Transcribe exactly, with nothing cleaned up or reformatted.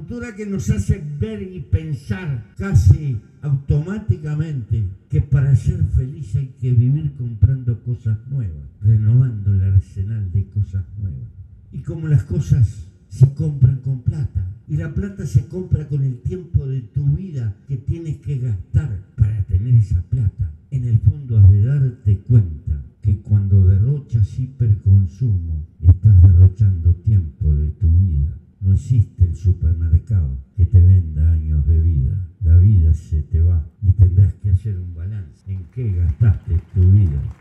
cultura que nos hace ver y pensar casi automáticamente que para ser feliz hay que vivir comprando cosas nuevas, renovando el arsenal de cosas nuevas. Y como las cosas se compran con plata, y la plata se compra con el tiempo de tu vida que tienes que gastar para tener esa plata, en el fondo has de darte cuenta que cuando derrochas hiperconsumo, estás derrochando tiempo de tu vida. No existe el supermercado que te venda años de vida. La vida se te va y tendrás que hacer un balance en qué gastaste tu vida.